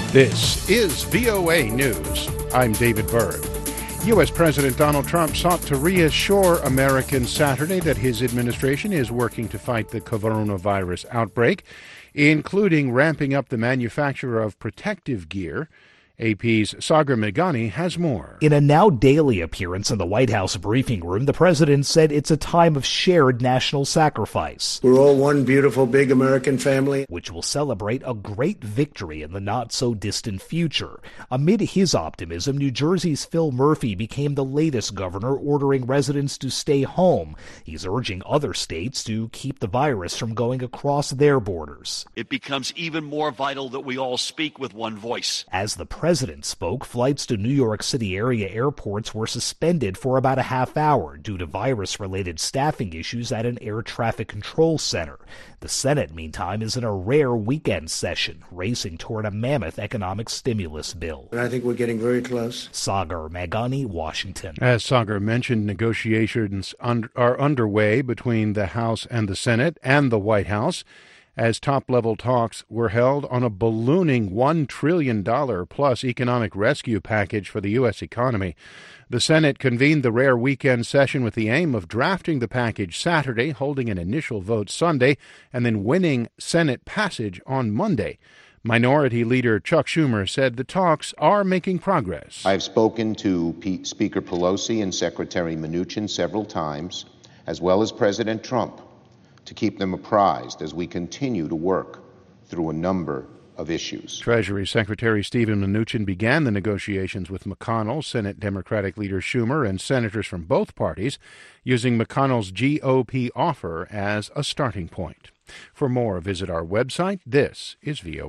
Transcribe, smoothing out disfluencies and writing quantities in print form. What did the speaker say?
This is VOA News. I'm David Berg. U.S. President Donald Trump sought to reassure Americans Saturday that his administration is working to fight the coronavirus outbreak, including ramping up the manufacture of protective gear. AP's Sagar Meghani has more. In a now daily appearance in the White House briefing room, the president said it's a time of shared national sacrifice. We're all one beautiful, big American family, which will celebrate a great victory in the not-so-distant future. Amid his optimism, New Jersey's Phil Murphy became the latest governor ordering residents to stay home. He's urging other states to keep the virus from going across their borders. It becomes even more vital that we all speak with one voice. As the president spoke, flights to New York City area airports were suspended for about a half hour due to virus-related staffing issues at an air traffic control center. The Senate, meantime, is in a rare weekend session, racing toward a mammoth economic stimulus bill. And I think we're getting very close. Sagar Meghani, Washington. As Sagar mentioned, negotiations are underway between the House and the Senate and the White House, as top-level talks were held on a ballooning $1 trillion plus economic rescue package for the U.S. economy. The Senate convened the rare weekend session with the aim of drafting the package Saturday, holding an initial vote Sunday, and then winning Senate passage on Monday. Minority Leader Chuck Schumer said the talks are making progress. I've spoken to Speaker Pelosi and Secretary Mnuchin several times, as well as President Trump, to keep them apprised as we continue to work through a number of issues. Treasury Secretary Steven Mnuchin began the negotiations with McConnell, Senate Democratic Leader Schumer, and senators from both parties, using McConnell's GOP offer as a starting point. For more, visit our website. This is VOA.